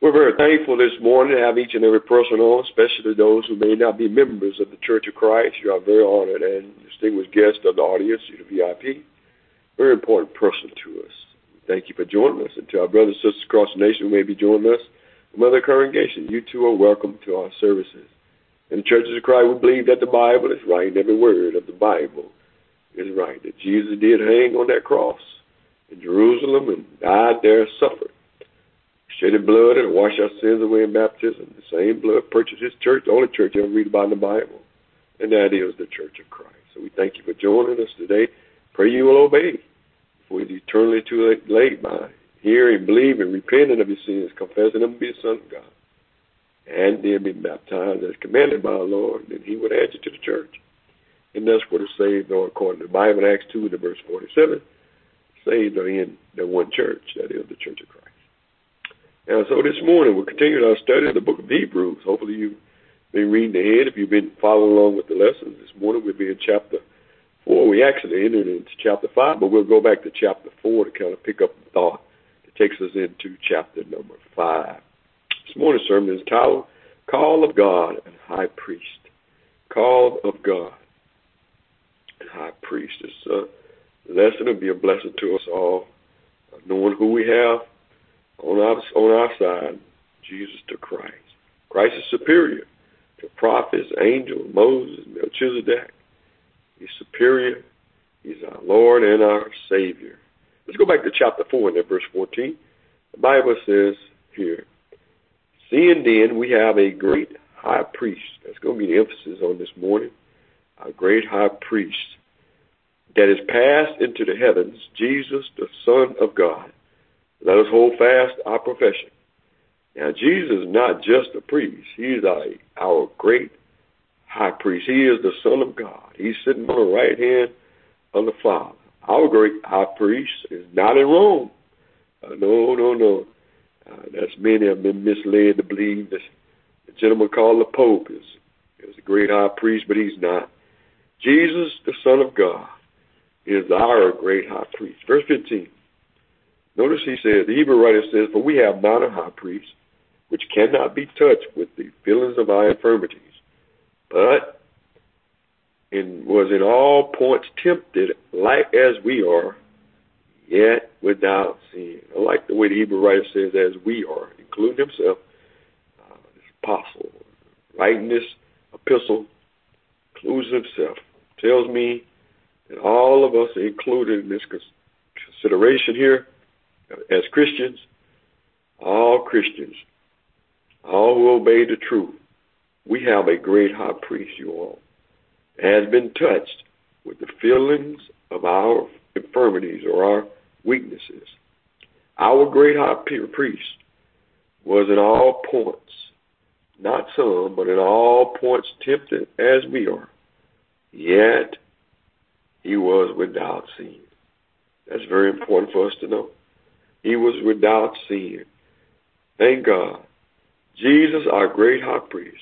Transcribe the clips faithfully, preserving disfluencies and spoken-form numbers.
We're very thankful this morning to have each and every person on, especially those who may not be members of the Church of Christ. You are very honored and distinguished guest of the audience. You're the V I P. Very important person to us. Thank you for joining us. And to our brothers and sisters across the nation who may be joining us from other congregations, you too are welcome to our services. In the Churches of Christ, we believe that the Bible is right, and every word of the Bible is right, that Jesus did hang on that cross in Jerusalem and died there, suffered, shedded blood and washed our sins away in baptism. The same blood purchased his church, the only church you ever read about in the Bible, and that is the Church of Christ. So we thank you for joining us today. Pray you will obey before it's eternally too late, late by hearing, believing, repenting of your sins, confessing them to be the Son of God, and then be baptized as commanded by our Lord, and he would add you to the church. And that's what the saved are according to the Bible in Acts two, to verse forty-seven. Saved are in the one church, that is the Church of Christ. And so this morning we're continuing our study of the book of Hebrews. Hopefully you've been reading ahead. If you've been following along with the lessons, this morning we'll be in chapter four. We actually entered into chapter five, but we'll go back to chapter four to kind of pick up the thought that takes us into chapter number five. This morning's sermon is titled, Call of God and High Priest. Call of God and High Priest. This uh, lesson will be a blessing to us all, uh, knowing who we have on our, on our side, Jesus the Christ. Christ is superior to prophets, angels, Moses, Melchizedek. He's superior. He's our Lord and our Savior. Let's go back to chapter four and verse fourteen. The Bible says here, seeing then we have a great high priest. That's going to be the emphasis on this morning. A great high priest that is passed into the heavens, Jesus, the Son of God. Let us hold fast our profession. Now, Jesus is not just a priest. He is our, our great high priest. He is the Son of God. He's sitting on the right hand of the Father. Our great high priest is not in Rome. Uh, no, no, no. Uh, that's many have been misled to believe that the gentleman called the Pope is, is a great high priest, but he's not. Jesus, the Son of God, is our great high priest. Verse fifteen. Notice he says, the Hebrew writer says, for we have not a high priest which cannot be touched with the feelings of our infirmities, but in, was in all points tempted like as we are, yet without sin. I like the way the Hebrew writer says, as we are, including himself, uh, this apostle, writing this epistle, includes himself, tells me that all of us are included in this consideration here as Christians, all Christians, all who obey the truth. We have a great high priest, you all, has been touched with the feelings of our infirmities or our weaknesses. Our great high priest was in all points, not some, but in all points tempted as we are, yet he was without sin. That's very important for us to know. He was without sin. Thank God. Jesus, our great high priest,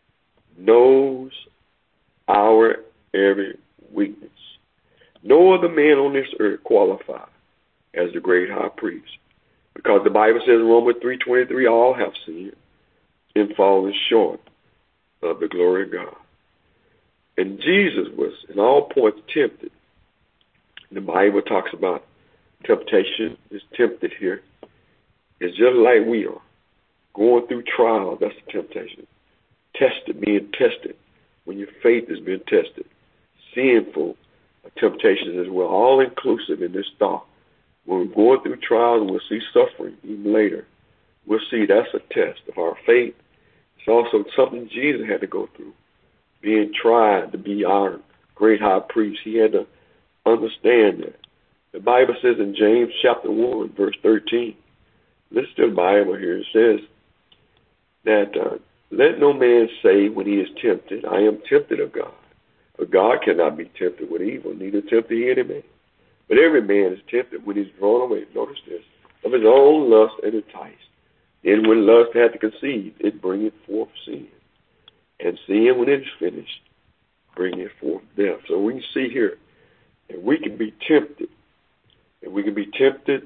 knows our every weakness. No other man on this earth qualifies as the great high priest, because the Bible says in Romans three twenty-three, all have sinned and fallen short of the glory of God. And Jesus was in all points tempted. The Bible talks about temptation is tempted here. It's just like we are. Going through trials, that's a temptation. Tested, being tested when your faith has been tested. Sinful temptations as well, all inclusive in this thought. When we're going through trials, we'll see suffering even later. We'll see that's a test of our faith. It's also something Jesus had to go through. Being tried to be our great high priest. He had to understand that. The Bible says in James chapter one, verse thirteen, listen to the Bible here. It says that uh, let no man say when he is tempted, I am tempted of God. For God cannot be tempted with evil, neither tempt he any man. But every man is tempted when he's drawn away, notice this, of his own lust and enticed. Then when lust hath conceived, it bringeth forth sin. And sin, when it is finished, bringeth forth death. So we can see here that we can be tempted. And we can be tempted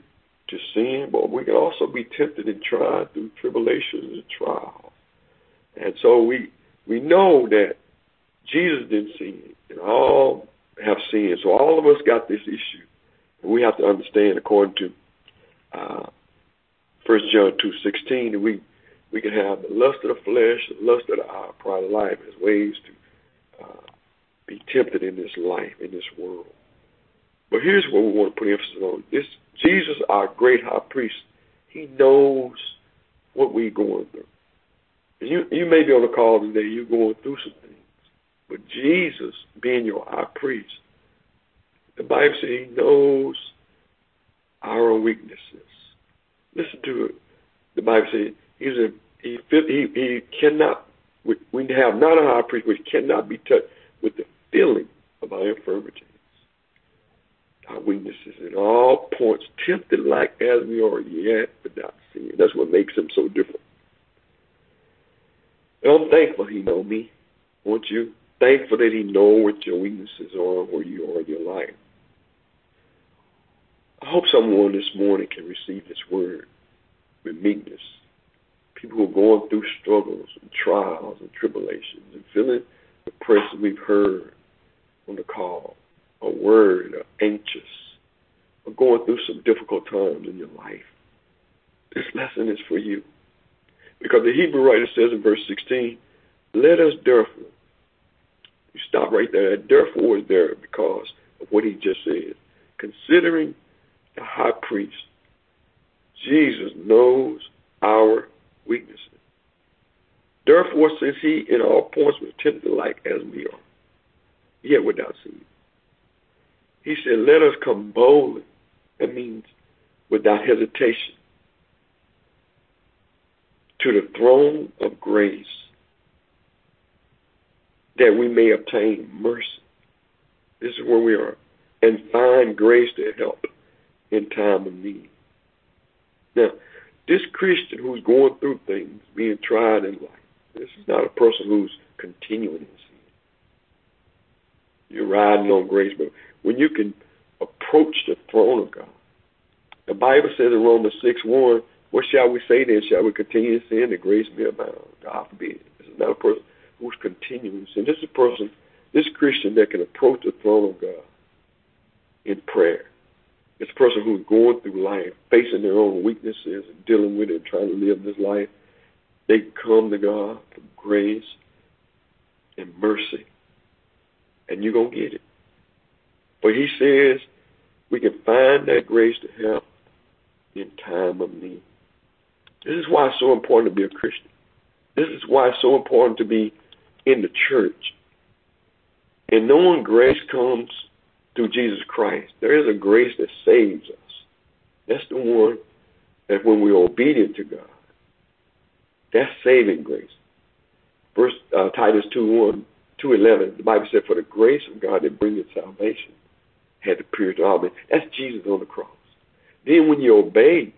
to sin, but we can also be tempted and tried through tribulations and trials. And so we we know that Jesus didn't sin, and all have sinned. So all of us got this issue, and we have to understand, according to uh, First John two sixteen, that we we can have the lust of the flesh, the lust of the eye, pride of life, as ways to uh, be tempted in this life, in this world. But here's what we want to put emphasis on: this Jesus, our great high priest, he knows what we're going through. And you you may be on the call today, you're going through some things. But Jesus, being your high priest, the Bible says he knows our weaknesses. Listen to it. The Bible says he's a, he, he, he cannot, we, we have not a high priest, which cannot be touched with the feeling of our infirmities, our weaknesses, in all points, tempted like as we are, yet without sin. That's what makes him so different. And I'm thankful he know me. Won't you? Thankful that he know what your weaknesses are, where you are in your life. I hope someone this morning can receive this word with meekness. People who are going through struggles and trials and tribulations and feeling depressed, we've heard on the call, a word, or anxious, or going through some difficult times in your life. This lesson is for you. Because the Hebrew writer says in verse sixteen, let us therefore, you stop right there, that therefore is there because of what he just said. Considering the high priest, Jesus knows our weaknesses. Therefore, since he in all points was tempted like as we are, yet without sin, he said, let us come boldly. That means without hesitation, to the throne of grace, that we may obtain mercy. This is where we are. And find grace to help in time of need. Now, this Christian who's going through things, being tried in life, this is not a person who's continuing in sin. You're riding on grace, but when you can approach the throne of God, the Bible says in Romans six one, what shall we say then? Shall we continue to sin that grace may abound? God forbid. This is not a person who's continuing to sin. This is a person, this Christian that can approach the throne of God in prayer. It's a person who's going through life, facing their own weaknesses and dealing with it and trying to live this life. They come to God for grace and mercy, and you're going to get it. But he says we can find that grace to help in time of need. This is why it's so important to be a Christian. This is why it's so important to be in the church. And knowing grace comes through Jesus Christ. There is a grace that saves us. That's the one that when we're obedient to God, that's saving grace. First uh, Titus two one, two eleven, the Bible said, for the grace of God that bringeth salvation had appeared to all men. That's Jesus on the cross. Then when you obey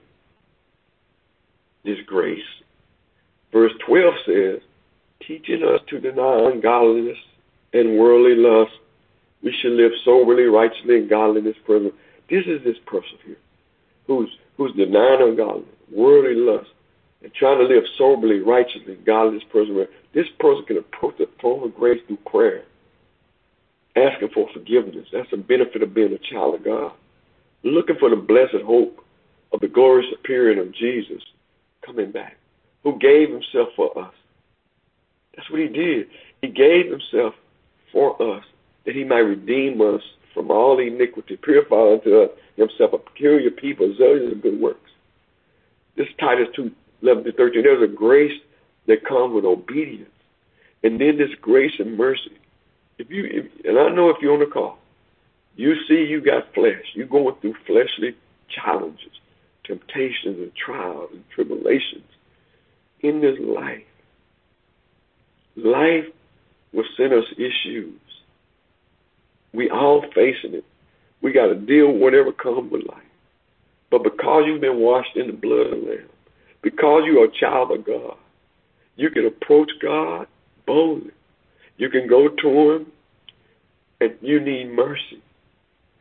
this grace, verse twelve says, teaching us to deny ungodliness and worldly lust, we should live soberly, righteously, and godliness present. This is this person here who's who's denying ungodliness, worldly lust, and trying to live soberly, righteously, and godliness present. This person can approach the throne of grace through prayer, asking for forgiveness. That's the benefit of being a child of God. Looking for the blessed hope of the glorious appearing of Jesus coming back, who gave himself for us. That's what he did. He gave himself for us, that he might redeem us from all iniquity, purify unto us himself a peculiar people, zealous of good works. This Titus two, eleven to thirteen, there's a grace that comes with obedience. And then this grace and mercy. If you, if, and I know if you're on the call, you see you got flesh. You're going through fleshly challenges, temptations and trials and tribulations in this life. Life will send us issues. We all facing it. We got to deal with whatever comes with life. But because you've been washed in the blood of the Lamb, because you are a child of God, you can approach God boldly. You can go to him, and you need mercy.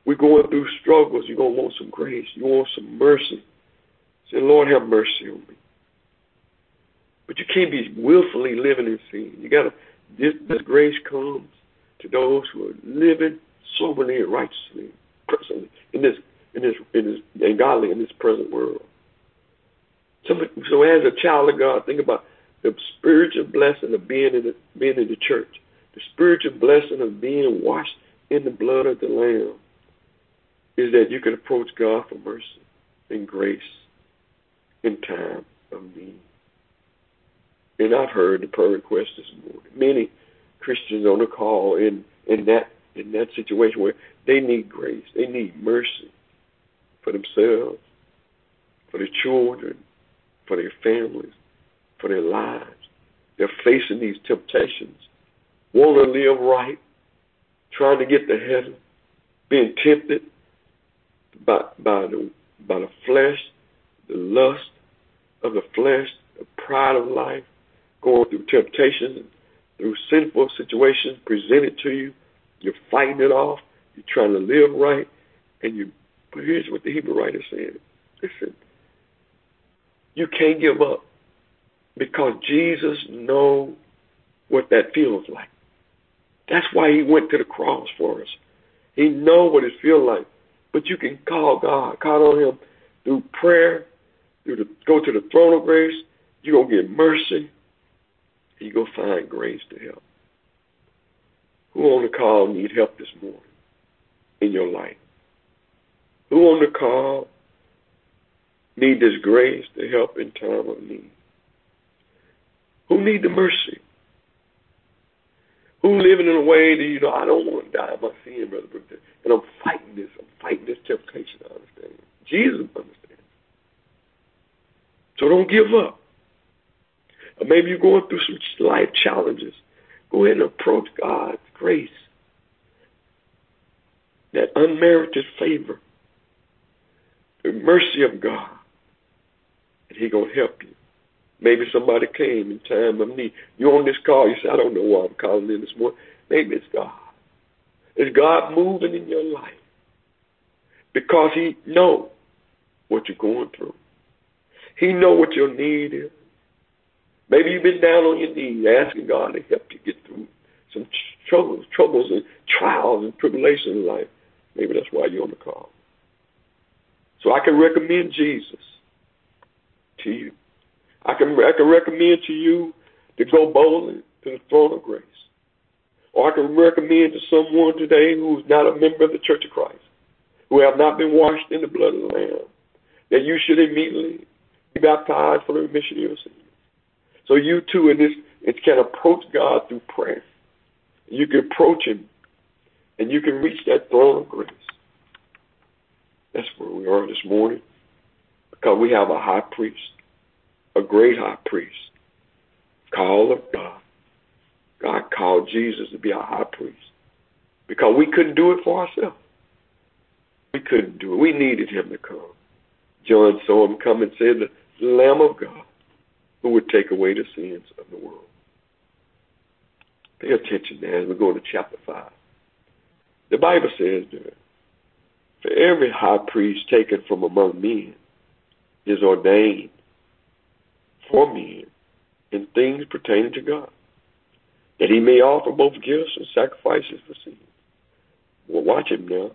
we're going through struggles. You're going to want some grace. You want some mercy. Say, Lord, have mercy on me. But you can't be willfully living in sin. You got to, this, this grace comes to those who are living soberly and righteously, presently, in this, in this, in this, and godly in this present world. So, so as a child of God, think about the spiritual blessing of being in the, being in the church, the spiritual blessing of being washed in the blood of the Lamb, is that you can approach God for mercy and grace in time of need. And I've heard the prayer request this morning. Many Christians on the call in, in that in that situation where they need grace, they need mercy for themselves, for their children, for their families, for their lives. They're facing these temptations, want to live right, trying to get to heaven, being tempted by, by, the, by the flesh, the lust of the flesh, the pride of life, going through temptations, through sinful situations presented to you. You're fighting it off. You're trying to live right. And you, but here's what the Hebrew writer said. Listen, you can't give up because Jesus knows what that feels like. That's why he went to the cross for us. He knows what it feels like. But you can call God, call on him through prayer, through the, go to the throne of grace. You're going to get mercy. And you're going to find grace to help. Who on the call need help this morning in your life? Who on the call need this grace to help in time of need? Who need the mercy? Who living in a way that, you know, I don't want to die in my sin, Brother Brooks, and I'm fighting this. I'm fighting this temptation. I understand. Jesus understands. So don't give up. Or maybe you're going through some life challenges. Go ahead and approach God's grace, that unmerited favor, the mercy of God, and he's going to help you. Maybe somebody came in time of need. You're on this call. You say, I don't know why I'm calling in this morning. Maybe it's God. It's God moving in your life because he knows what you're going through. He knows what your need is. Maybe you've been down on your knees asking God to help you get through some troubles, troubles and trials and tribulations in life. Maybe that's why you're on the call. So I can recommend Jesus to you. I can, I can recommend to you to go boldly to the throne of grace. Or I can recommend to someone today who's not a member of the Church of Christ, who have not been washed in the blood of the Lamb, that you should immediately be baptized for the remission of your sins. So you too in this it can approach God through prayer. You can approach him and you can reach that throne of grace. That's where we are this morning. Because we have a high priest, a great high priest, called of God. God called Jesus to be our high priest. Because we couldn't do it for ourselves. We couldn't do it. We needed him to come. John saw him come and said, the Lamb of God, who would take away the sins of the world. Pay attention now as we go to chapter five. The Bible says that for every high priest taken from among men is ordained for men in things pertaining to God, that he may offer both gifts and sacrifices for sins. Well, watch him now.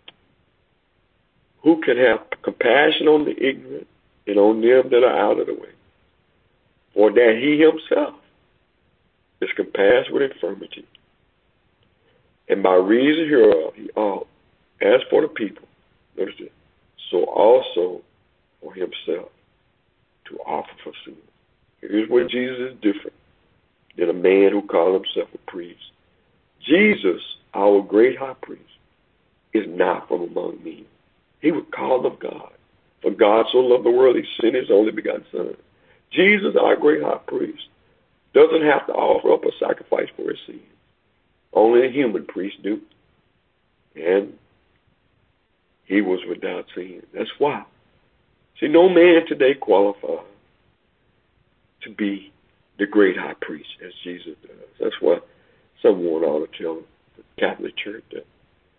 Who can have compassion on the ignorant and on them that are out of the way? For that he himself is compassed with infirmity. And by reason hereof he ought, as for the people, notice this, so also for himself to offer for sin. Here's where Jesus is different than a man who called himself a priest. Jesus, our great high priest, is not from among men. He was called of God. For God so loved the world, he sent his only begotten Son. Jesus, our great high priest, doesn't have to offer up a sacrifice for his sins. Only a human priest do. And he was without sin. That's why. See, no man today qualifies to be the great high priest as Jesus does. That's why someone ought to tell the Catholic Church that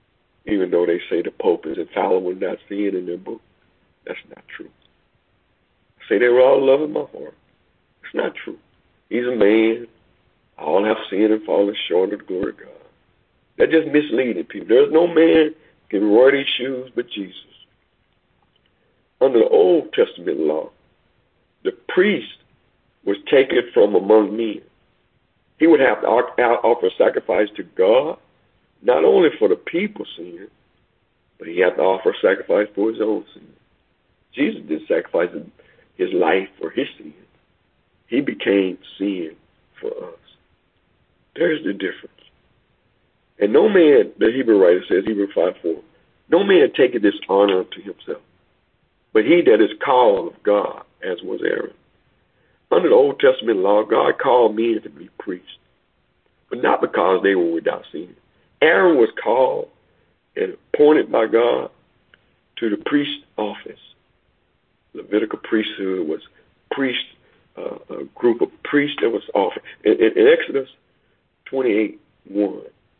even though they say the Pope is infallible and not sin in their book. That's not true. Say they were all loving my heart. It's not true. He's a man. All have sinned and fallen short of the glory of God. That's just misleading people. There's no man can wear these shoes but Jesus. Under the Old Testament law, the priest was taken from among men. He would have to offer sacrifice to God, not only for the people's sin, but he had to offer sacrifice for his own sin. Jesus didn't sacrifice his life for his sin. He became sin for us. There's the difference. And no man, the Hebrew writer says, Hebrew five four, no man taketh this honor unto himself, but he that is called of God, as was Aaron. Under the Old Testament law, God called men to be priests, but not because they were without sin. Aaron was called and appointed by God to the priest office. Levitical priesthood was priest, uh, a group of priests that was offered. In, in, in Exodus twenty-eight one,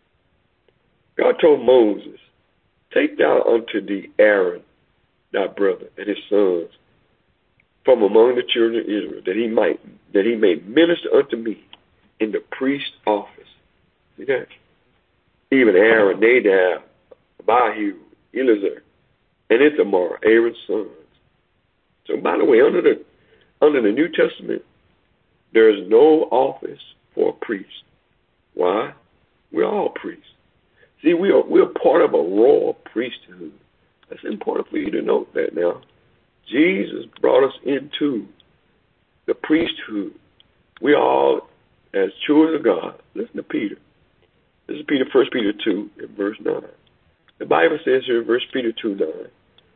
God told Moses, take thou unto thee Aaron, thy brother, and his sons, from among the children of Israel, that he might that he may minister unto me in the priest office. See that? Even Aaron, Nadab, Abihu, Eleazar, and Ithamar, Aaron's sons. So, by the way, under the under the New Testament, there is no office for a priest. Why? We're all priests. See, we are we're part of a royal priesthood. That's important for you to note that now. Jesus brought us into the priesthood. We all, as children of God, listen to Peter. This is Peter, First Peter two, in verse nine. The Bible says here in First Peter two nine,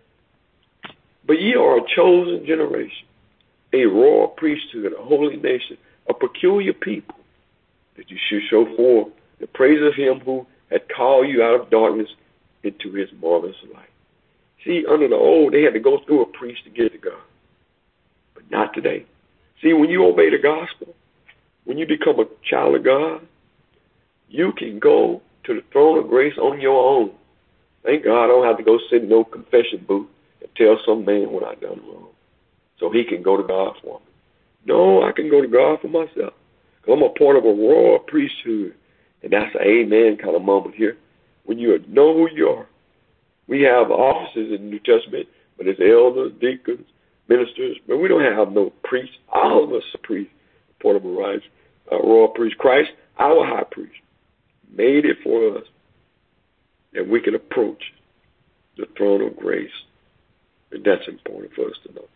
but ye are a chosen generation, a royal priesthood, a holy nation, a peculiar people, that you should show forth the praise of him who had called you out of darkness into his marvelous light. See, under the old, they had to go through a priest to get to God. But not today. See, when you obey the gospel, when you become a child of God, you can go to the throne of grace on your own. Thank God I don't have to go sit in no confession booth and tell some man what I've done wrong so he can go to God for me. No, I can go to God for myself. I'm a part of a royal priesthood. And that's an amen kind of moment here. When you know who you are. We have offices in the New Testament, but it's elders, deacons, ministers, but we don't have no priests. All of us are priests, portable rights, uh, royal priest. Christ, our high priest, made it for us that we can approach the throne of grace. And that's important for us to know.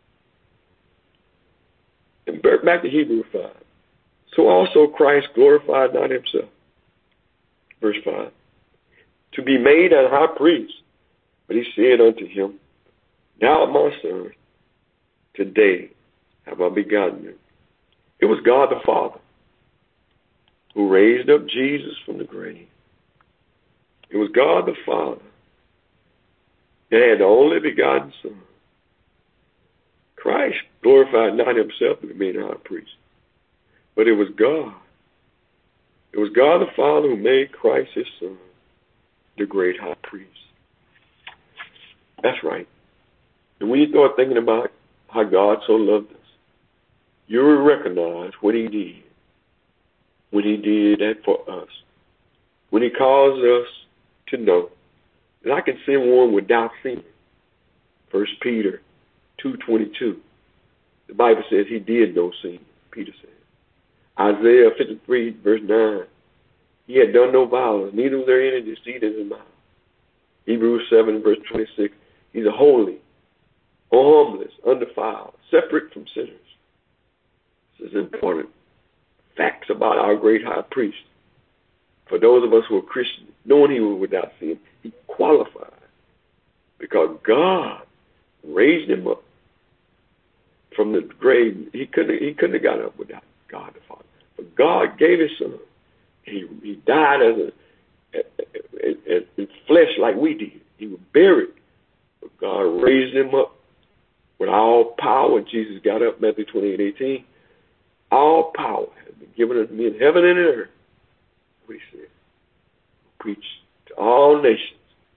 And back to Hebrews five. So also Christ glorified not himself. Verse five. To be made a high priest. But he said unto him, now, my son, today have I begotten you. It was God the Father who raised up Jesus from the grave. It was God the Father that had the only begotten Son. Christ glorified not himself to be made a high priest. But it was God. It was God the Father who made Christ his Son, the great high priest. That's right. And when you start thinking about how God so loved us, you will recognize what he did when he did that for us. When he calls us to know that I can send one without sin. First Peter two twenty-two. The Bible says he did no sin, Peter said. Isaiah fifty-three, verse nine. He had done no violence, neither was there any deceit in his mouth. Hebrews seven, verse twenty-six. He's a holy, harmless, undefiled, separate from sinners. This is important facts about our great high priest. For those of us who are Christians, knowing he was without sin, he qualified because God raised him up from the grave. He couldn't, he couldn't have got up without God the Father. But God gave his son. He, he died as a, as, in flesh like we did. He was buried. But God raised him up with all power. Jesus got up, Matthew twenty-eight eighteen. All power has been given unto me in heaven and in earth. What he said. Preach to all nations,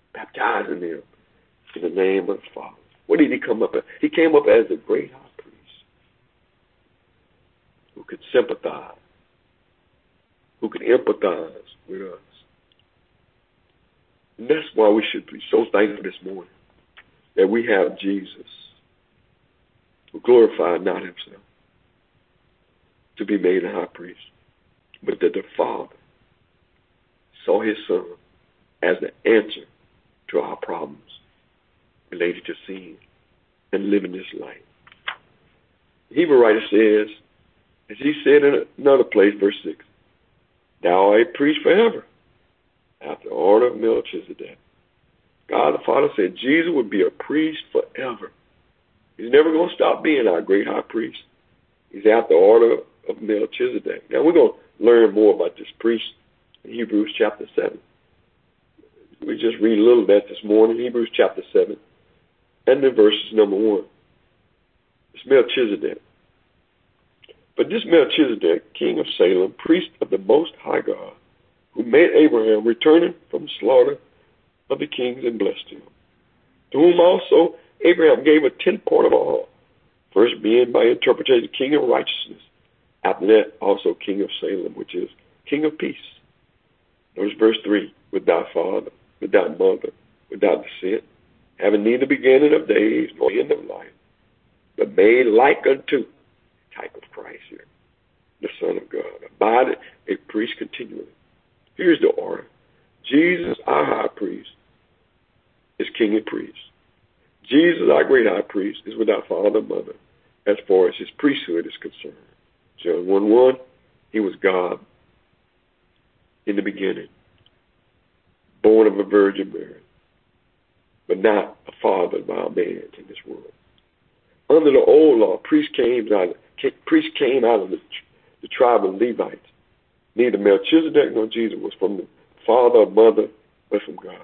baptizing them in the name of the Father. What did he come up as? He came up as the great high priest who could sympathize, who could empathize with us. And that's why we should be so thankful this morning that we have Jesus, who glorified not himself to be made a high priest, but that the Father saw his Son as the answer to our problems related to sin and living this life. The Hebrew writer says, as he said in another place, verse six, thou art a priest forever, after the order of Melchizedek. God the Father said Jesus would be a priest forever. He's never going to stop being our great high priest. He's after the order of Melchizedek. Now we're going to learn more about this priest in Hebrews chapter seven. We just read a little bit this morning, Hebrews chapter seven, and then verses number one. It's Melchizedek. But this Melchizedek, king of Salem, priest of the Most High God, who made Abraham returning from the slaughter of the kings and blessed him, to whom also Abraham gave a tenth part of all, first being by interpretation king of righteousness, after that also king of Salem, which is king of peace. Notice verse three, without father, without mother, without descent, having neither beginning of days nor end of life, but made like unto, type of Christ here, the Son of God, abided a priest continually. Here's the order. Jesus, our high priest, is king and priest. Jesus, our great high priest, is without father or mother as far as his priesthood is concerned. John one one, he was God in the beginning, born of a virgin Mary, but not a father by a man in this world. Under the old law, priest came out, priest came out of the, the tribe of Levites. Neither Melchizedek nor Jesus was from the father or mother, but from God.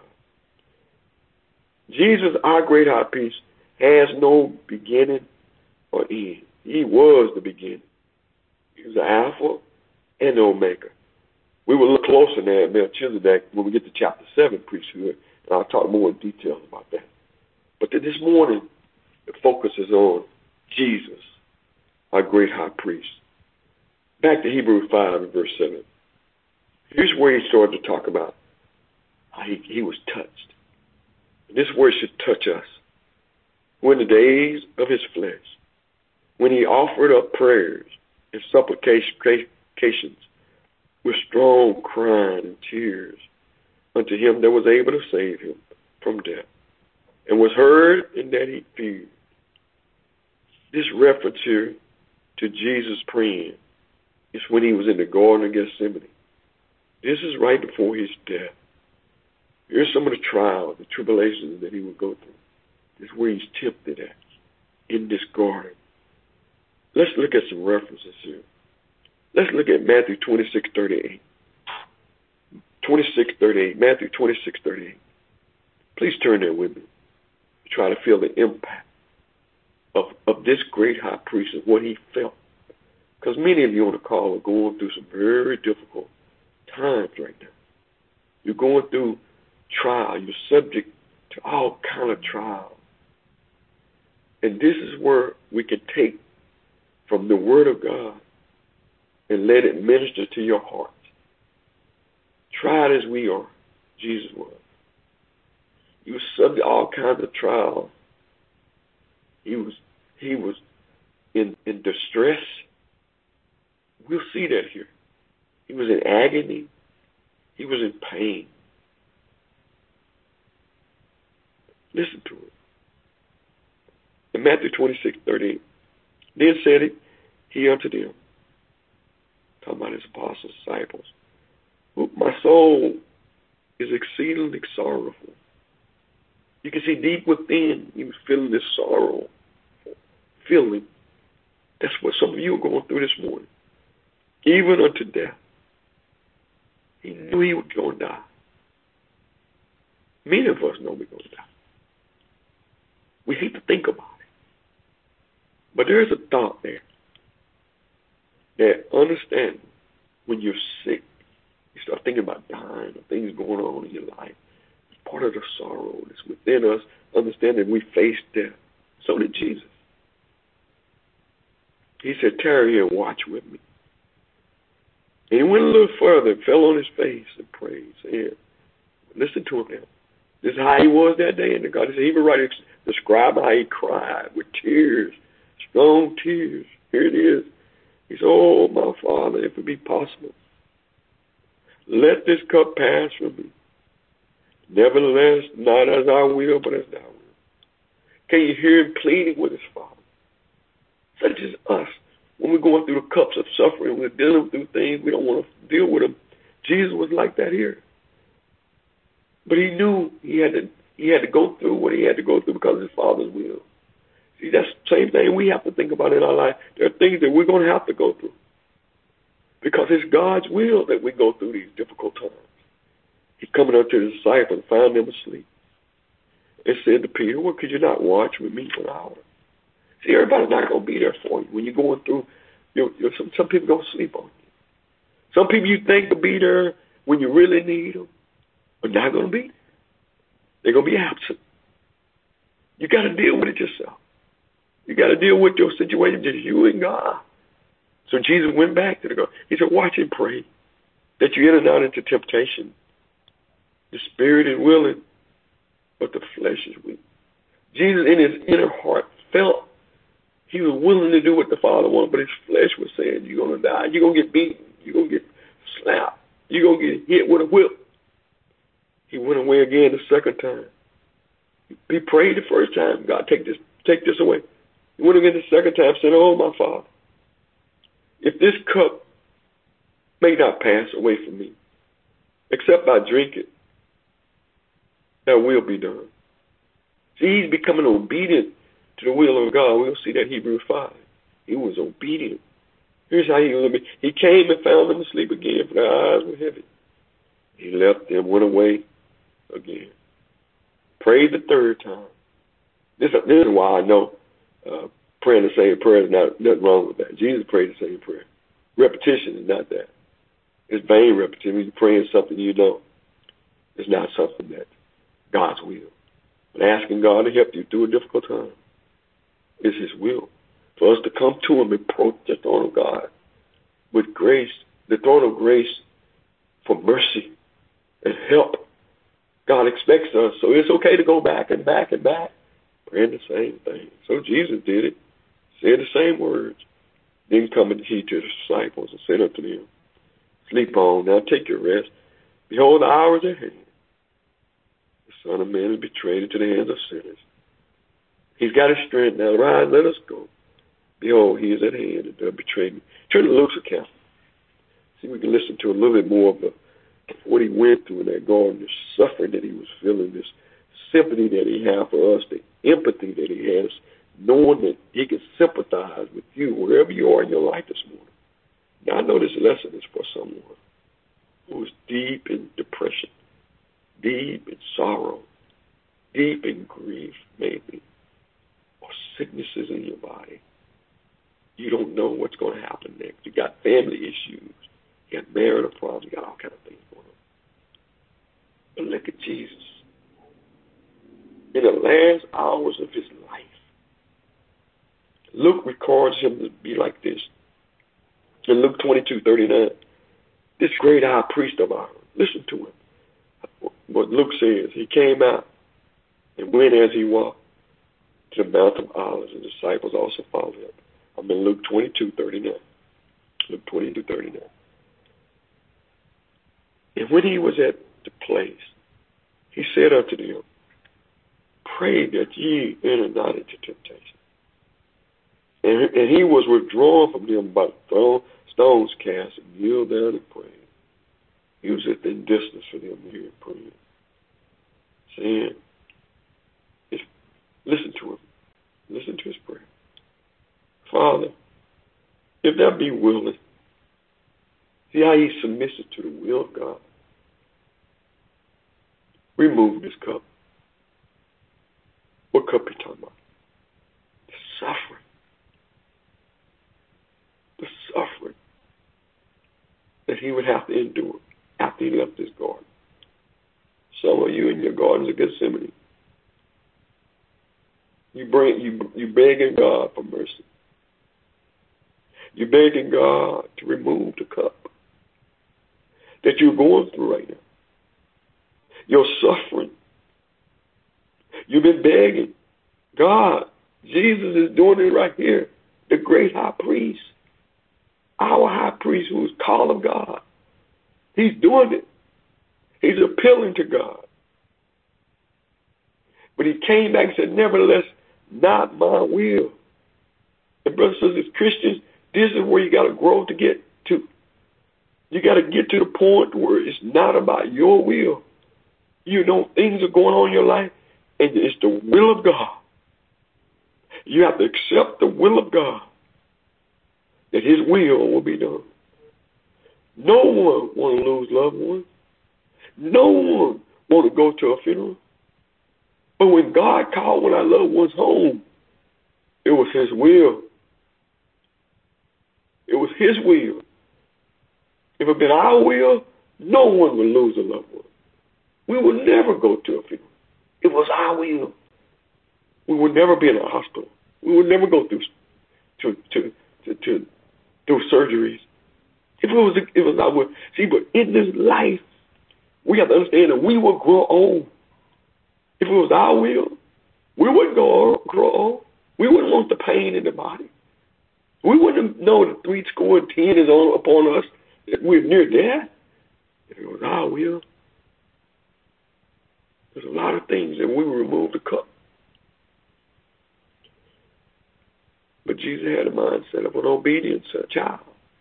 Jesus, our great high priest, has no beginning or end. He was the beginning. He was the Alpha and the Omega. We will look closer now at Melchizedek when we get to chapter seven, priesthood, and I'll talk more in detail about that. But this morning, the focus is on Jesus, our great high priest. Back to Hebrews five and verse seven. Here's where he started to talk about how he, he was touched. This word should touch us. When the days of his flesh, when he offered up prayers and supplications with strong crying and tears unto him that was able to save him from death, and was heard in that he feared. This reference here to Jesus praying is when he was in the Garden of Gethsemane. This is right before his death. Here's some of the trials, the tribulations that he would go through. This is where he's tempted at, in this garden. Let's look at some references here. Let's look at Matthew twenty-six thirty-eight. twenty-six thirty-eight, Matthew twenty-six thirty-eight. Please turn there with me. Try to feel the impact of, of this great high priest and what he felt. Because many of you on the call are going through some very difficult times right now. You're going through trial. You're subject to all kind of trials. And this is where we can take from the Word of God and let it minister to your heart. Tried as we are, Jesus was. He was subject to all kinds of trials. He was he was in, in distress. We'll see that here. He was in agony. He was in pain. Listen to it. In Matthew twenty-six thirty-eight, then said he, he unto them, talking about his apostles, disciples, my soul is exceedingly sorrowful. You can see deep within, he was feeling this sorrow, feeling. That's what some of you are going through this morning. Even unto death. He knew he was going to die. Many of us know we're going to die. We hate to think about it. But there's a thought there that understand when you're sick, you start thinking about dying or things going on in your life. part of the sorrow that's within us, understanding we face death. So did Jesus. He said, tarry here and watch with me. And he went a little further and fell on his face and prayed, saying, listen to him now. This is how he was that day in the garden. He even right describe how he cried with tears, strong tears. Here it is. He said, oh, my Father, if it be possible, let this cup pass from me. Nevertheless, not as I will, but as thou wilt. Can you hear him pleading with his Father? Such as us. When we're going through the cups of suffering, we're dealing through things, we don't want to deal with them. Jesus was like that here. But he knew he had to he had to go through what he had to go through because of his Father's will. See, that's the same thing we have to think about in our life. There are things that we're going to have to go through. Because it's God's will that we go through these difficult times. He coming up to the disciples and found them asleep. And said to Peter, well, could you not watch with me for an hour? See, everybody's not going to be there for you when you're going through. You know, some, some people going to sleep on you. Some people you think will be there when you really need them are not going to be there. They're going to be absent. You got to deal with it yourself. You got to deal with your situation, just you and God. So Jesus went back to the God. He said, watch and pray that you enter not into temptation. The spirit is willing, but the flesh is weak. Jesus in his inner heart felt he was willing to do what the Father wanted, but his flesh was saying, you're going to die. You're going to get beaten. You're going to get slapped. You're going to get hit with a whip. He went away again the second time. He prayed the first time, God, take this, take this away. He went again the second time, said, oh, my Father, if this cup may not pass away from me, except I drink it, that will be done. See, he's becoming obedient to the will of God. We'll see that Hebrews five. He was obedient. Here's how he lived. He came and found them asleep again, for their eyes were heavy. He left them, went away again. Prayed the third time. This, this is why I know uh, praying the same prayer is not nothing wrong with that. Jesus prayed the same prayer. Repetition is not that. It's vain repetition. You're praying something you know. It's not something that God's will. But asking God to help you through a difficult time is his will. For us to come to him and approach the throne of God with grace, the throne of grace for mercy and help. God expects us. So it's okay to go back and back and back, praying the same thing. So Jesus did it, said the same words. Then come and he to the disciples and said unto them, sleep on, now take your rest. Behold, the hour is at hand. The Son of Man is betrayed into the hands of sinners. He's got his strength now. Rise, let us go. Behold, he is at hand and they'll betray me. Turn to Luke's account. See, we can listen to a little bit more of, the, of what he went through in that garden, the suffering that he was feeling, this sympathy that he had for us, the empathy that he has, knowing that he can sympathize with you wherever you are in your life this morning. Now, I know this lesson is for someone who is deep in depression, deep in sorrow, deep in grief, maybe, or sicknesses in your body. You don't know what's going to happen next. You got family issues. You got marital problems. You got all kinds of things going on. But look at Jesus. In the last hours of his life, Luke records him to be like this. In Luke twenty-two thirty-nine, this great high priest of ours, listen to him. What Luke says, he came out and went as he walked to the Mount of Olives, and the disciples also followed him. I'm in Luke twenty-two thirty-nine. Luke twenty-two thirty-nine. And when he was at the place, he said unto them, pray that ye enter not into temptation. And, and he was withdrawn from them by the stones cast and kneeled down and prayed. He was at the distance for them to hear praying. Saying, listen to him. Listen to his prayer. Father, if thou be willing, see how he submitted to the will of God. Remove this cup. What cup are you talking about? The suffering. The suffering that he would have to endure after he left this garden. Some of you in your gardens of Gethsemane. You bring you you begging God for mercy. You're begging God to remove the cup that you're going through right now. You're suffering. You've been begging. God, Jesus is doing it right here. The great high priest. Our high priest who is called of God. He's doing it. He's appealing to God. But he came back and said, nevertheless, not my will. And brothers and sisters, Christians, this is where you got to grow to get to. You got to get to the point where it's not about your will. You know, things are going on in your life, and it's the will of God. You have to accept the will of God, that his will will be done. No one want to lose loved ones. No one want to go to a funeral. But when God called one of our loved ones home, it was his will. It was his will. If it had been our will, no one would lose a loved one. We would never go to a funeral. It was our will. We would never be in a hospital. We would never go through to to to, to through surgeries. If it was it was our will. See, but in this life, we have to understand that we will grow old. If it was our will, we wouldn't go grow old. We wouldn't want the pain in the body. We wouldn't know that three score and ten is on upon us, that we're near death. If it was our will, there's a lot of things that we would remove the cup. But Jesus had a mindset of an obedience, a child.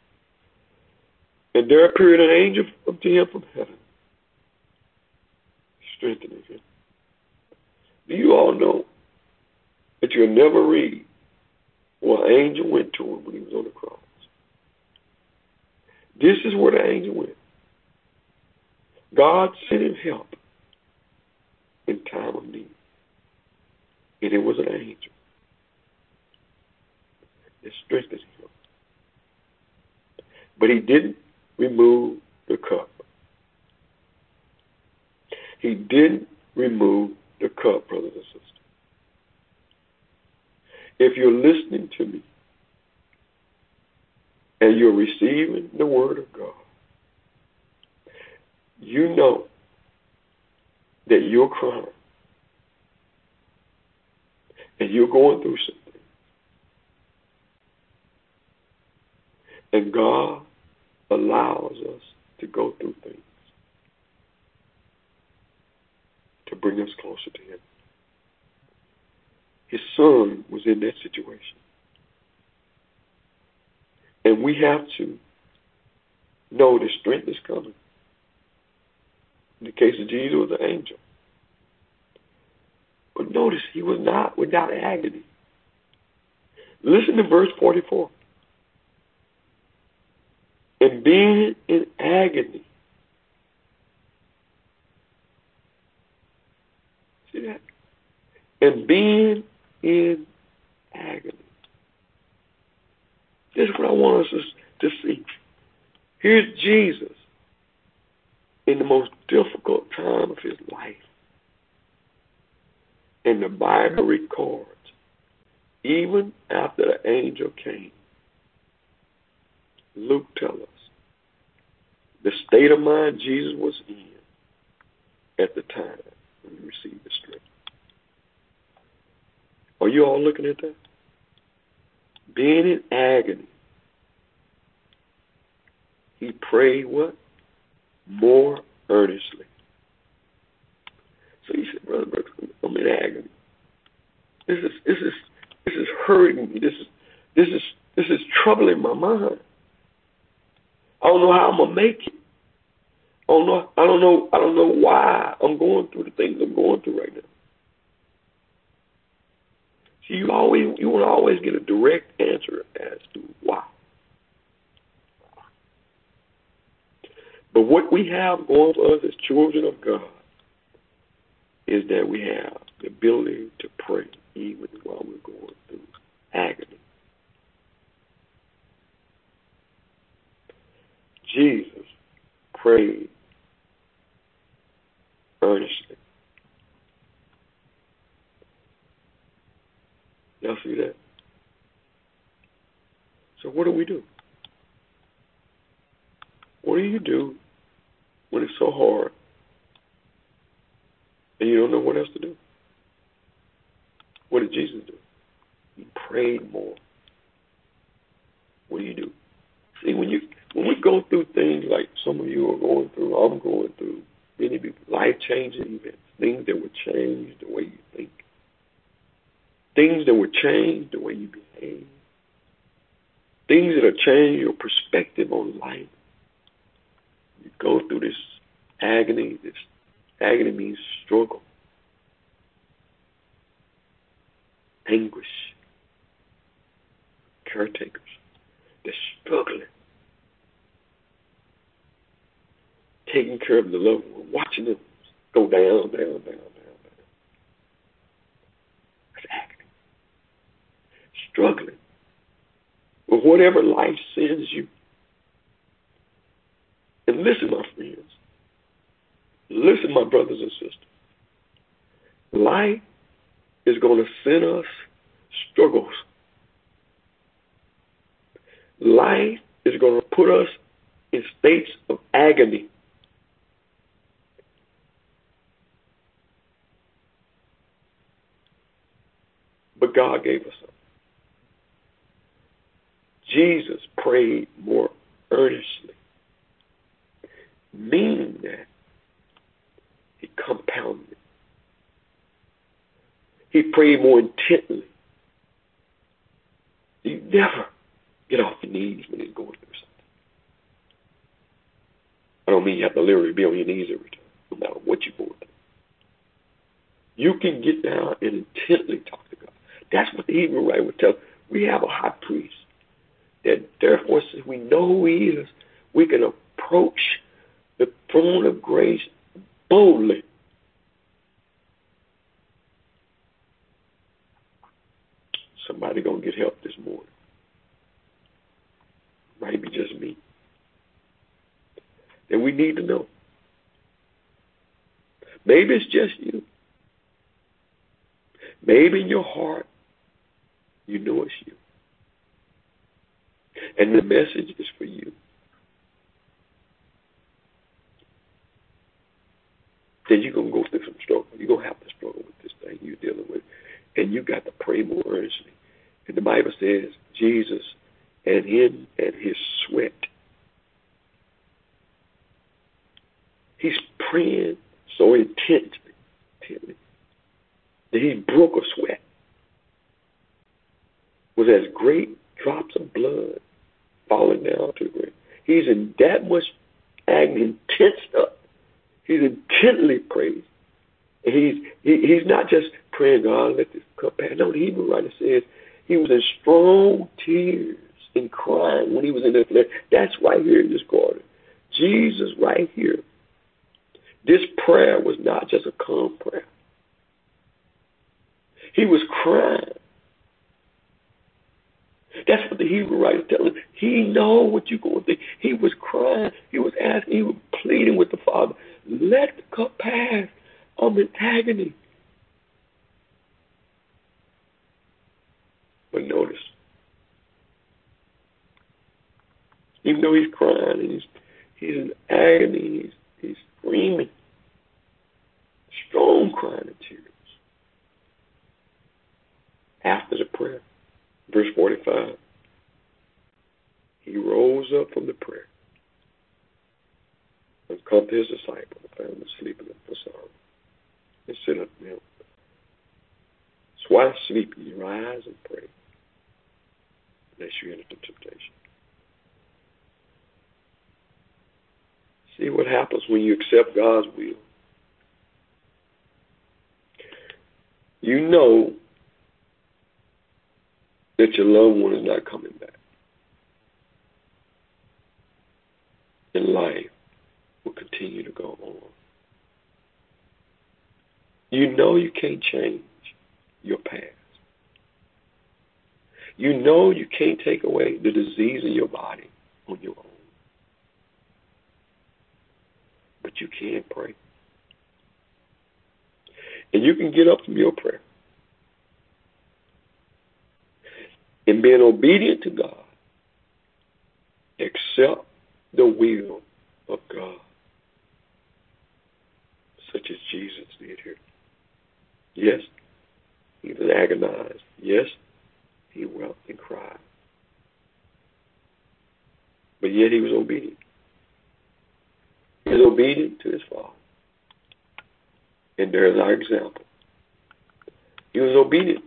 And there appeared an angel unto him from heaven, strengthening him. Do you all know that you'll never read what an angel went to him when he was on the cross? This is where the angel went. God sent him help in time of need. And it was an angel that strengthened him. But he didn't remove the cup. He didn't remove the cup, brothers and sisters. If you're listening to me and you're receiving the word of God, you know that you're crying and you're going through something. And God allows us to go through things to bring us closer to him. His son was in that situation. And we have to know the strength is coming. In the case of Jesus, it was an angel. But notice, he was not without agony. Listen to verse forty-four. And being in agony. See that? And being in agony. This is what I want us to see. Here's Jesus in the most difficult time of his life. And the Bible records, even after the angel came, Luke tells us the state of mind Jesus was in at the time when he received the strength. Are you all looking at that? Being in agony, he prayed what? More earnestly. So he said, brother, brother, I'm in agony. This is this is this is hurting me. This is this is this is troubling my mind. I don't know how I'm gonna make it. I don't know. I don't know. I don't know why I'm going through the things I'm going through right now. See, you always you want to always get a direct answer as to why. But what we have going for us as children of God is that we have the ability to pray even while we're going through agony. Jesus prayed earnestly. what do we do? What do you do when it's so hard and you don't know what else to do? What did Jesus do? He prayed more. What do you do? See, when you when we go through things like some of you are going through, I'm going through, many people, life-changing events, things that would change the way you think, things that would change the way you behave, things that will change your perspective on life. You go through this agony. This agony means struggle, anguish, caretakers. They're struggling, taking care of the loved one, watching them go down, down, down, down, down. That's agony. Struggling with whatever life sends you. And listen, my friends. Listen, my brothers and sisters. Life is going to send us struggles. Life is going to put us in states of agony. But God gave us something. Jesus prayed more earnestly, meaning that he compounded. He prayed more intently. You never get off your knees when you're going through something. I don't mean you have to literally be on your knees every time, no matter what you're going through. You can get down and intently talk to God. That's what the Hebrew writer would tell. We have a high priest that therefore, since we know who he is, we can approach the throne of grace boldly. Somebody gonna get help this morning. Might be just me. And we need to know. Maybe it's just you. Maybe in your heart, you know it's you. And the message is for you. Then you're going to go through some struggle. You're going to have to struggle with this thing you're dealing with. And you got to pray more earnestly. And the Bible says, Jesus and him and his sweat. He's praying so intensely, intensely that he broke a sweat. Was as great drops of blood falling down to the ground. He's in that much agony, tensed up. He's intently praying. And he's he, he's not just praying, God, let this cup pass. No, the Hebrew writer says he was in strong tears and crying when he was in the flesh. That's right here in this garden. Jesus right here. This prayer was not just a calm prayer. He was crying. That's what the Hebrew writer is telling him. He knows what you're going through. He was crying. He was asking. He was pleading with the Father. Let the cup pass. I'm in agony. But notice, even though he's crying and he's he's in agony, he's, he's screaming, strong crying and tears. After the prayer, verse forty-five, he rose up from the prayer and come to his disciples and found them sleeping in the sorrow. And said unto them, so why sleep ye? Rise and pray, lest you enter into temptation. See what happens when you accept God's will. You know that your loved one is not coming back. And life will continue to go on. You know you can't change your past. You know you can't take away the disease in your body on your own. But you can pray. And you can get up from your prayer and being obedient to God accept the will of God, such as Jesus did here. Yes, he was agonized. Yes, he wept and cried. But yet he was obedient. He was obedient to his Father. And there's our example. He was obedient.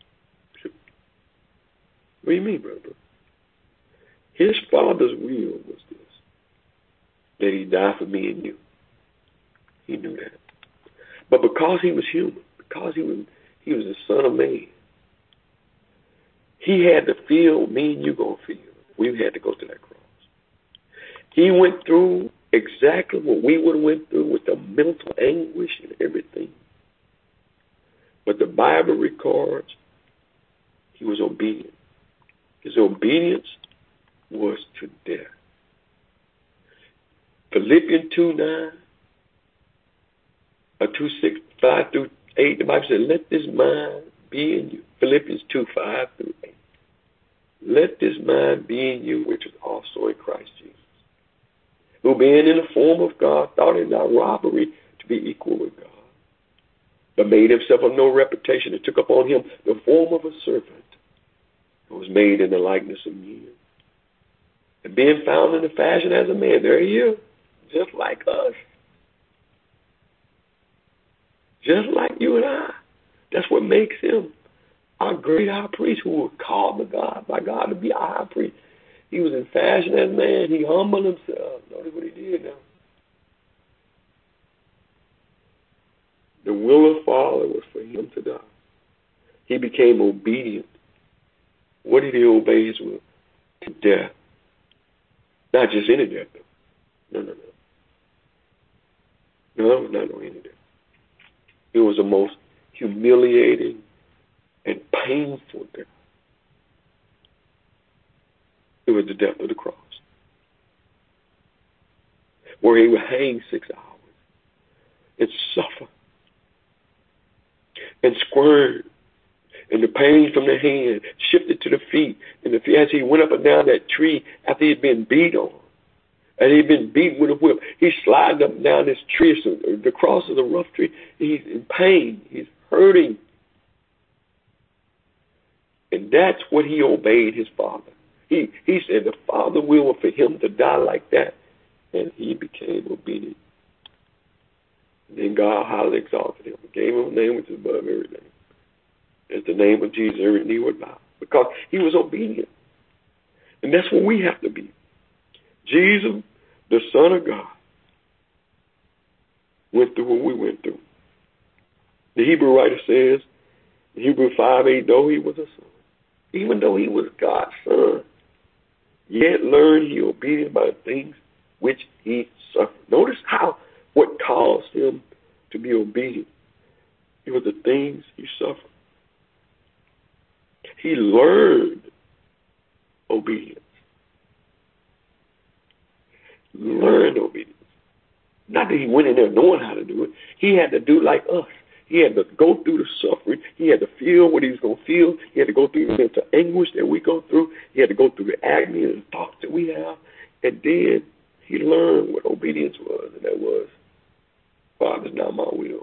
What do you mean, brother? His Father's will was this, that he died for me and you. He knew that. But because he was human, because he was he was the Son of Man, he had to feel me and you gonna feel. We had to go to that cross. He went through exactly what we would have went through with the mental anguish and everything. But the Bible records he was obedient. His obedience was to death. Philippians two nine, or two six, five through eight, the Bible said, let this mind be in you. Philippians two five through eight. Let this mind be in you, which is also in Christ Jesus, who being in the form of God, thought it not robbery to be equal with God, but made himself of no reputation, and took upon him the form of a servant, who was made in the likeness of men. And being found in the fashion as a man, there he is, just like us. Just like you and I. That's what makes him our great high priest, who was called by God, by God to be our high priest. He was in fashion as man. He humbled himself. Notice what he did now. The will of the Father was for him to die. He became obedient. What did he obey his will? To death. Not just any death, though. No, no, no. No, it was not no any death. It was the most humiliating and painful death. It was the death of the cross, where he would hang six hours and suffer and squirm, and the pain from the hand shifted to the feet, and the, as he went up and down that tree after he had been beat on, and he'd been beaten with a whip, he's sliding up and down this tree. So the cross is a rough tree. He's in pain. He's hurting. And that's what he obeyed his Father. He he said the Father will for him to die like that, and he became obedient. And then God highly exalted him, gave him a name which is above every name. It's the name of Jesus, every knee would bow, because he was obedient. And that's what we have to be. Jesus, the Son of God, went through what we went through. The Hebrew writer says, in Hebrew five eight, though he was a son, even though he was God's son, yet learned he obedient by the things which he suffered. Notice how what caused him to be obedient. It was the things he suffered. He learned obedience. Learned obedience. Not that he went in there knowing how to do it. He had to do like us. He had to go through the suffering. He had to feel what he was going to feel. He had to go through the anguish that we go through. He had to go through the agony and the thoughts that we have. And then he learned what obedience was, and that was, Father, not my will.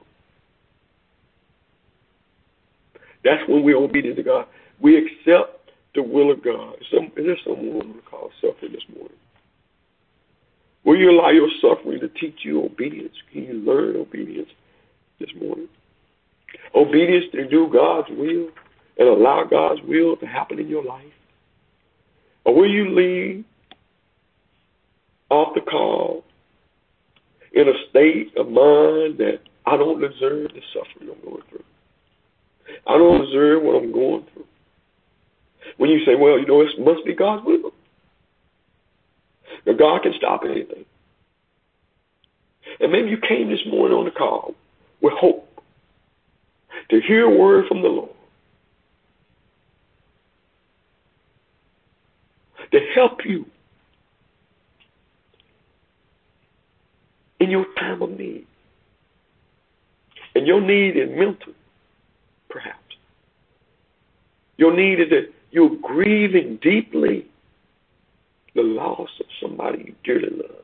That's when we're obedient to God. We accept the will of God. Some, is there someone to call suffering this morning? Will you allow your suffering to teach you obedience? Can you learn obedience this morning? Obedience to do God's will and allow God's will to happen in your life? Or will you leave off the call in a state of mind that I don't deserve the suffering I'm going through? I don't deserve what I'm going through. When you say, well, you know, it must be God's will. Now, God can stop anything. And maybe you came this morning on the call with hope to hear a word from the Lord, to help you in your time of need. And your need is mental, perhaps. Your need is that you're grieving deeply the loss of somebody you dearly love.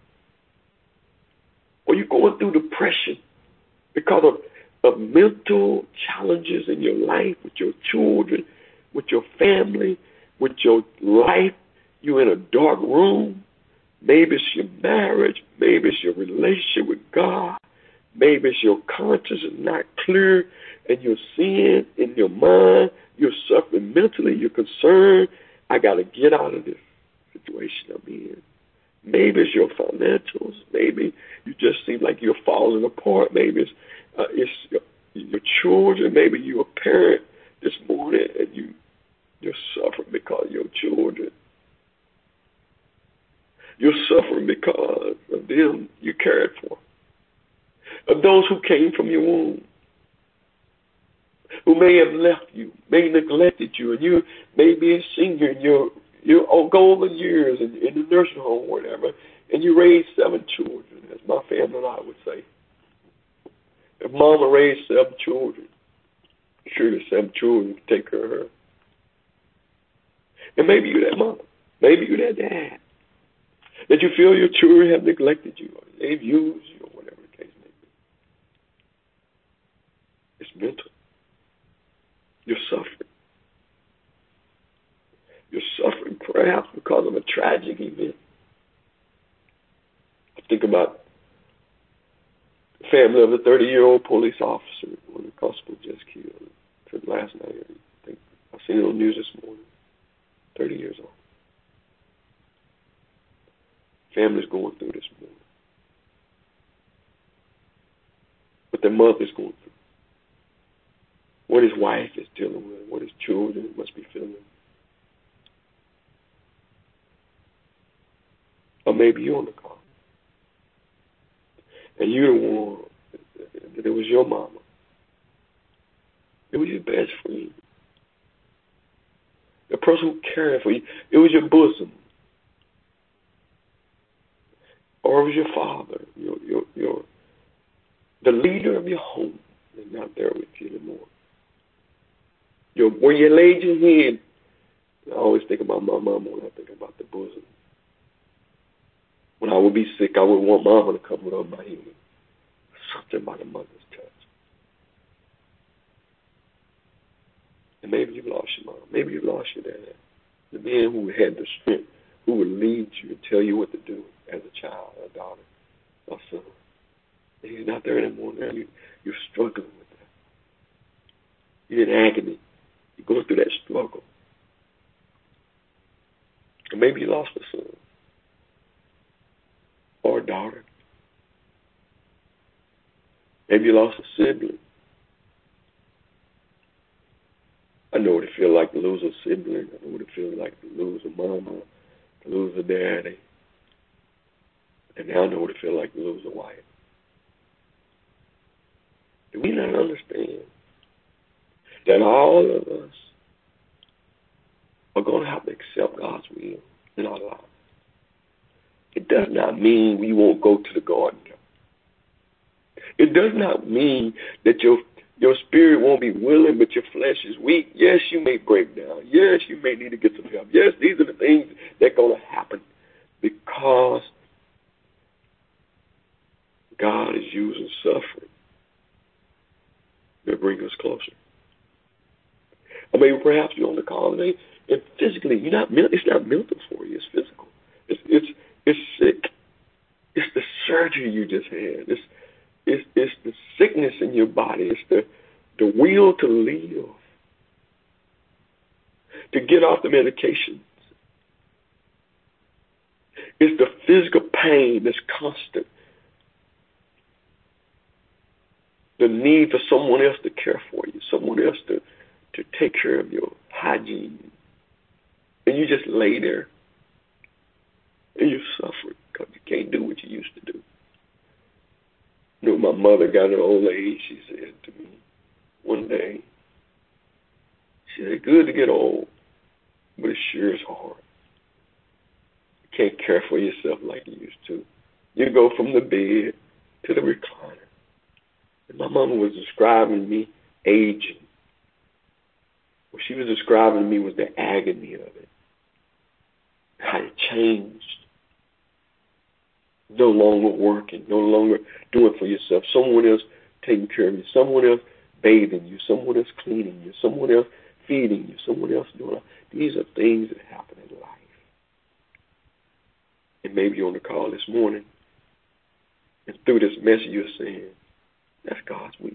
Or you're going through depression because of, of mental challenges in your life, with your children, with your family, with your life. You're in a dark room. Maybe it's your marriage. Maybe it's your relationship with God. Maybe it's your conscience is not clear and you're seeing in your mind. You're suffering mentally. You're concerned. I got to get out of this situation I'm in. Maybe it's your financials. Maybe you just seem like you're falling apart. Maybe it's, uh, it's your, your children. Maybe you're a parent this morning and you, you're suffering because of your children. You're suffering because of them you cared for, of those who came from your womb, who may have left you, may have neglected you, and you may be a senior in your, your golden years in, in the nursing home or whatever, and you raised seven children, as my family and I would say. If mama raised seven children, surely seven children can take care of her. And maybe you're that mama. Maybe you're that dad. That you feel your children have neglected you, or they've used you, or whatever the case may be. It's mental. You're suffering. You're suffering perhaps because of a tragic event. I think about the family of a thirty-year-old police officer when the constable just killed last night. I think I seen it on the news this morning. thirty years old. Family's going through this morning. What their mother's going through. What his wife is dealing with. What his children must be feeling. Or maybe you're on the call. And you're the one that it was your mama. It was your best friend. The person who cared for you. It was your bosom. Or it was your father, your, your, your, the leader of your home is not there with you anymore. Your, when you laid your head, I always think about my mama when I think about the bosom. When I would be sick, I would want mama to cover up my head. Something about a mother's touch. And maybe you've lost your mom. Maybe you've lost your dad. The man who had the strength, who would lead you and tell you what to do as a child, a daughter, a son. And he's not there anymore. Now you, you're struggling with that. You're in agony. You're going through that struggle. And maybe you lost a son or a daughter. Maybe you lost a sibling. I know what it feels like to lose a sibling. I know what it feels like to lose a mama, to lose a daddy. And now I know what it feels like to lose a wife. Do we not understand that all of us are going to have to accept God's will in our lives? It does not mean we won't go to the garden. It does not mean that your your spirit won't be willing, but your flesh is weak. Yes, you may break down. Yes, you may need to get some help. Yes, these are the things that are going to happen because God is using suffering to bring us closer. Or maybe perhaps you're on the call today, and physically, you're not. It's not mental for you. It's physical. It's it's it's sick. It's the surgery you just had. It's it's it's the sickness in your body. It's the the will to live, to get off the medications. It's the physical pain that's constant. The need for someone else to care for you, someone else to, to take care of your hygiene. And you just lay there and you're suffering because you can't do what you used to do. You know, my mother got an old age, she said to me one day, she said, good to get old, but it sure is hard. You can't care for yourself like you used to. You go from the bed to the recliner. And my mama was describing me aging. What she was describing to me was the agony of it. How it changed No longer working, no longer doing for yourself. Someone else taking care of you, someone else bathing you, someone else cleaning you, someone else feeding you, someone else doing it. These are things that happen in life. And maybe you're on the call this morning, and through this message you're saying, that's God's will.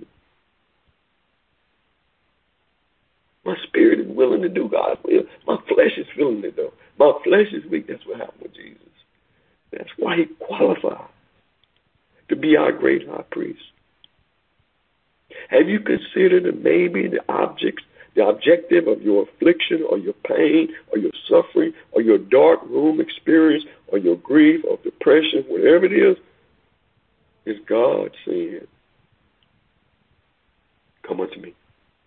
My spirit is willing to do God's will. My flesh is willing to do. My flesh is weak. That's what happened with Jesus. That's why he qualified to be our great high priest. Have you considered that maybe the objects, the objective of your affliction or your pain or your suffering or your dark room experience or your grief or depression, whatever it is, is God saying, come unto me.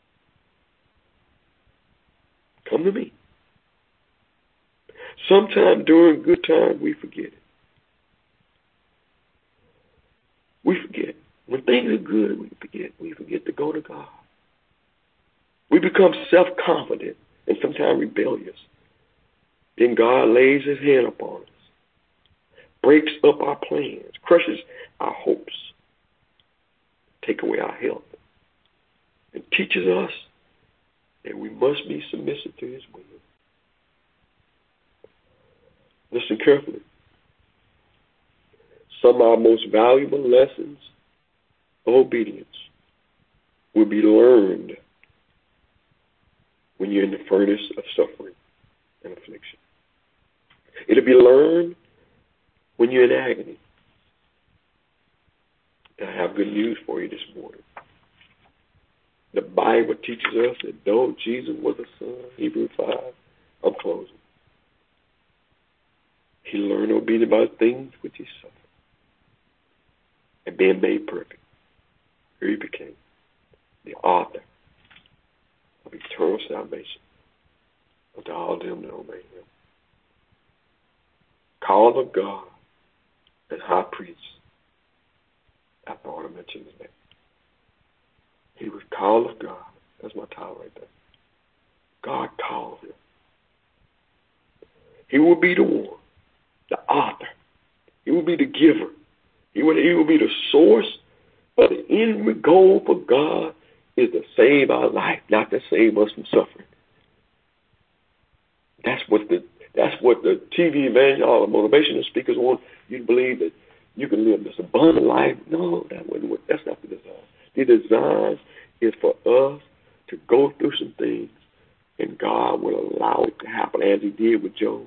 Come to me. Sometime during good time, we forget it. We forget. When things are good, we forget. We forget to go to God. We become self-confident and sometimes rebellious. Then God lays his hand upon us, breaks up our plans, crushes our hopes, take away our health, and teaches us that we must be submissive to his will. Listen carefully. Some of our most valuable lessons of obedience will be learned when you're in the furnace of suffering and affliction. It'll be learned when you're in agony. And I have good news for you this morning. The Bible teaches us that though Jesus was a son, Hebrews five, I'm closing. He learned obedience about things which he suffered. And being made perfect, here he became the author of eternal salvation unto all them that obey him. Called of God and high priest. I thought I mentioned his name. He was called of God. That's my title right there. God called him. He will be the one, the author. He will be the giver. He will, he will be the source. But the end goal for God is to save our life, not to save us from suffering. That's what the that's what the T V evangel, the motivational speakers want you to believe, that you can live this abundant life. No, that wasn't what, that's not the design. The design is for us to go through some things, and God will allow it to happen as he did with Job,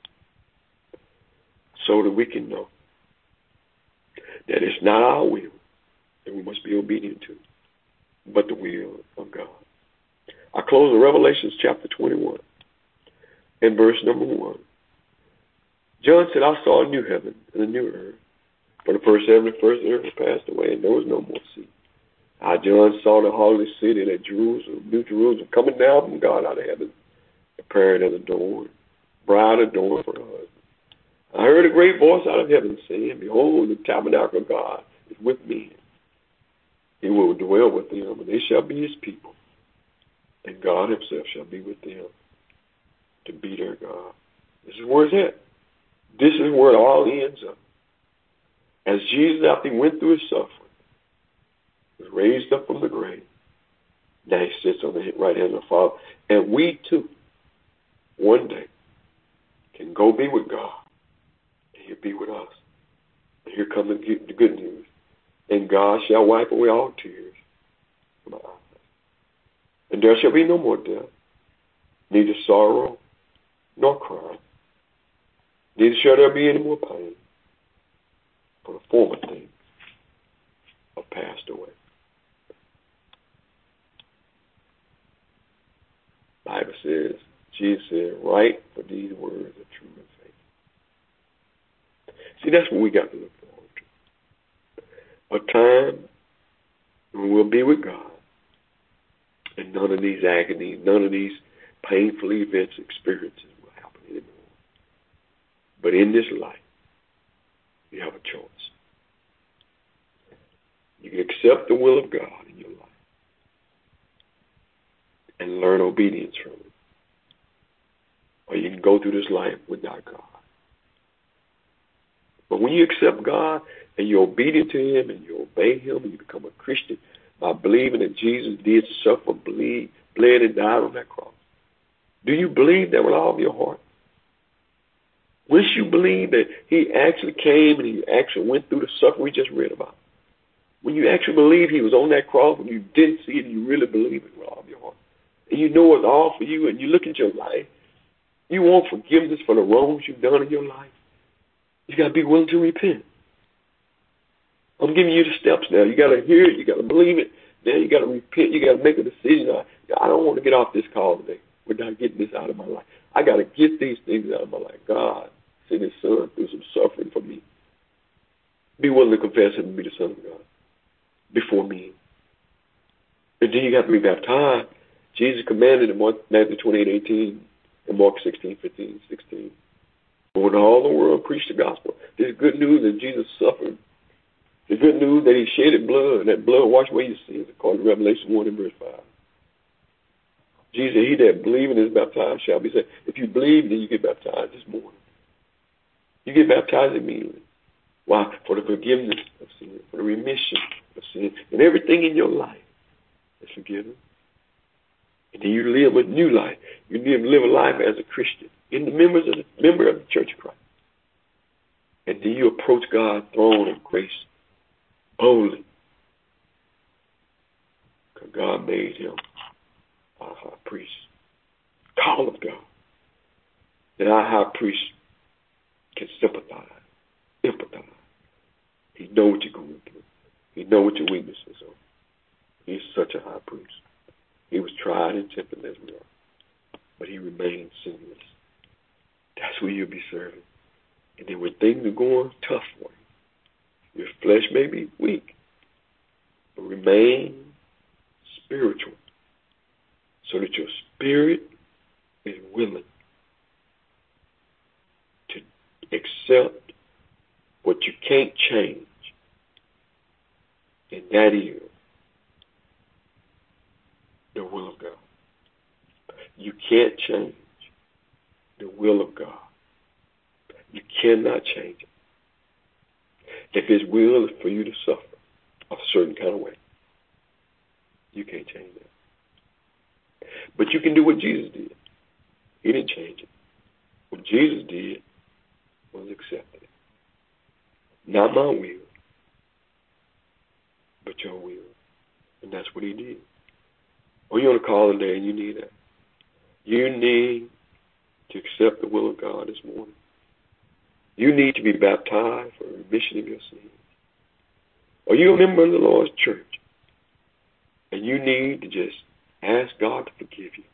so that we can know that it's not our will that we must be obedient to, but the will of God. I close with Revelation chapter twenty-one and verse number one. John said, I saw a new heaven and a new earth. For the first heaven and the first earth had passed away, and there was no more sea. I, John, saw the holy city, that Jerusalem, New Jerusalem, coming down from God out of heaven, prepared as a door, bride adorned for her husband. I heard a great voice out of heaven saying, behold, the tabernacle of God is with men. He will dwell with them, and they shall be his people. And God himself shall be with them to be their God. This is where it's at. This is where it all ends up. As Jesus, after he went through his suffering, was raised up from the grave, now he sits on the right hand of the Father. And we too, one day, can go be with God. And he'll be with us. And here comes the good news. And God shall wipe away all tears from our eyes. And there shall be no more death, neither sorrow nor crying. Neither shall there be any more pain, for the former things are passed away. The Bible says, Jesus said, write, for these words are true and faithful. See, that's what we got to look forward to. A time when we'll be with God, and none of these agonies, none of these painful events, experiences will happen anymore. But in this life, you have a choice. You can accept the will of God in your life and learn obedience from it. Or you can go through this life without God. But when you accept God and you're obedient to him and you obey him and you become a Christian by believing that Jesus did suffer, bleed, bled, and died on that cross, do you believe that with all of your heart? Once you believe that he actually came and he actually went through the suffering we just read about, when you actually believe he was on that cross, when you didn't see it and you really believe it with all of your heart, and you know it's all for you, and you look at your life, you want forgiveness for the wrongs you've done in your life, you got to be willing to repent. I'm giving you the steps now. You got to hear it. You got to believe it. Now you got to repent. You got to make a decision. I, I don't want to get off this call today without getting this out of my life. I got to get these things out of my life. God sent his son through some suffering for me. Be willing to confess him and be the son of God before me. And then you got to be baptized. Jesus commanded in Matthew twenty-eight eighteen and Mark sixteen fifteen sixteen. But when all the world preached the gospel, there's good news that Jesus suffered. The good news that he shedded blood, and that blood washed away your sins, according to Revelation one and verse five. Jesus said, he that believeth and is baptized shall be saved. If you believe, then you get baptized this morning. You get baptized immediately. Why? For the forgiveness of sin, for the remission of sin, and everything in your life is forgiven. And then you live a new life. You live, live a life as a Christian, in the members of the member of the Church of Christ. And then you approach God's throne of grace boldly. Because God made him our high priest. Call of God. That our high priest can sympathize, empathize. He knows what you're going through. He knows what your weaknesses are. He's such a high priest. He was tried and tempted as we are, but he remained sinless. That's who you'll be serving. And then when things are going tough for you, your flesh may be weak, but remain spiritual so that your spirit is willing to accept what you can't change, and that is the will of God. You can't change the will of God. You cannot change it. If his will is for you to suffer a certain kind of way, you can't change that. But you can do what Jesus did. He didn't change it. What Jesus did was accept it. Not my will, but your will. And that's what he did. Or you're on a call today and you need that. You need to accept the will of God this morning. You need to be baptized for remission of your sins. Or you're a member of the Lord's church and you need to just ask God to forgive you.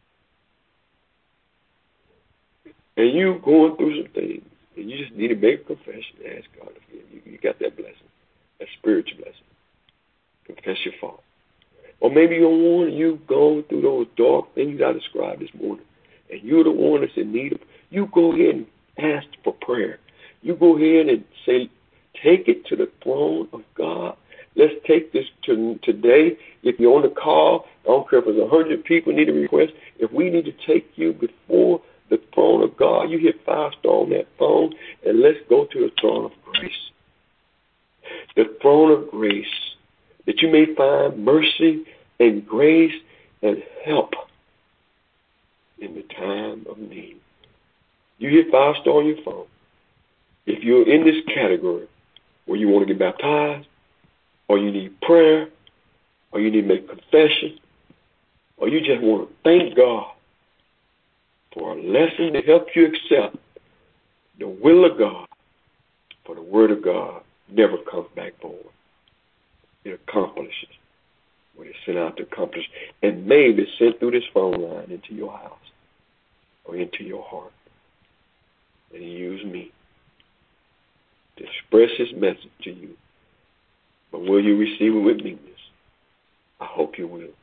And you're going through some things and you just need to make a confession and ask God to forgive you. You got that blessing, that spiritual blessing. Confess your fault. Or maybe you're one and you've gone through those dark things I described this morning, and you're the one that's in need of, you go ahead and ask for prayer. You go ahead and say, take it to the throne of God. Let's take this to today. If you're on the call, I don't care if it's a hundred people need a request. If we need to take you before the throne of God, you hit five star on that phone, and let's go to the throne of grace. The throne of grace, that you may find mercy and grace and help in the time of need. You hit five star on your phone. If you're in this category where you want to get baptized, or you need prayer, or you need to make confession, or you just want to thank God for a lesson to help you accept the will of God, for the word of God never comes back forward. It accomplishes what it's sent out to accomplish, and maybe sent through this phone line into your house or into your heart. And he used me to express his message to you. But will you receive it with meekness? I hope you will.